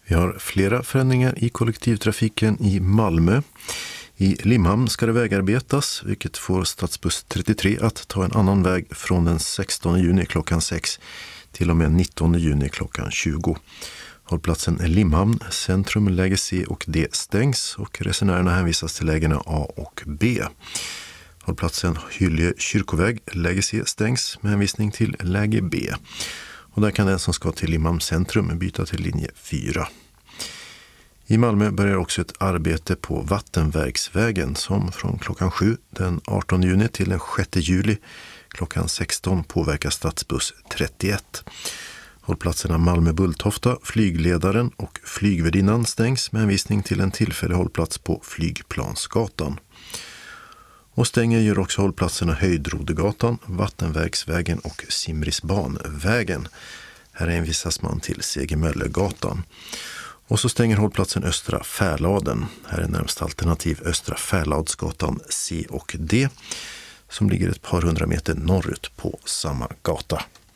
Vi har flera förändringar i kollektivtrafiken i Malmö. I Limhamn ska det vägarbetas, vilket får stadsbuss 33 att ta en annan väg från den 16 juni klockan 6 till och med 19 juni klockan 20. Hållplatsen Limhamn, centrum, läge C och D stängs och resenärerna hänvisas till lägena A och B. Hållplatsen Hylje kyrkoväg, läge C stängs med hänvisning till läge B. Och där kan den som ska till Limhamn centrum byta till linje 4. I Malmö börjar också ett arbete på Vattenverksvägen som från klockan 7 den 18 juni till den 6 juli klockan 16 påverkar stadsbuss 31. Hållplatserna Malmö-Bulltofta, flygledaren och flygvärdinnan stängs med hänvisning till en tillfällig hållplats på Flygplansgatan. Och stänger gör också hållplatserna Höjdrodegatan, Vattenverksvägen och Simrisbanvägen. Här hänvisas man till Segemöllegatan. Och så stänger hållplatsen Östra Färladen. Här är närmsta alternativ Östra Färladsgatan C och D som ligger ett par hundra meter norrut på samma gata.